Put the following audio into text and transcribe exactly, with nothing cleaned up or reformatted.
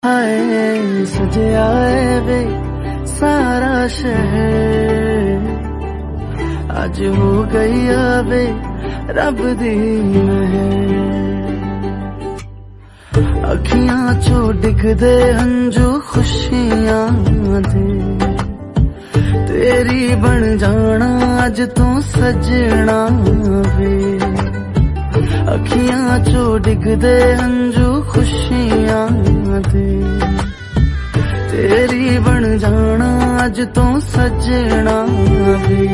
हाय सजया वे सारा शहर अज हो गई वे रब दी मेहर। अखियां चो डिगदे हंजू खुशियां दे तेरी बन जाना अज तू सजना वे। अखियां चो डिगदे हंजू खुशियां दे तेरी बन जाना अज तू सजना वे।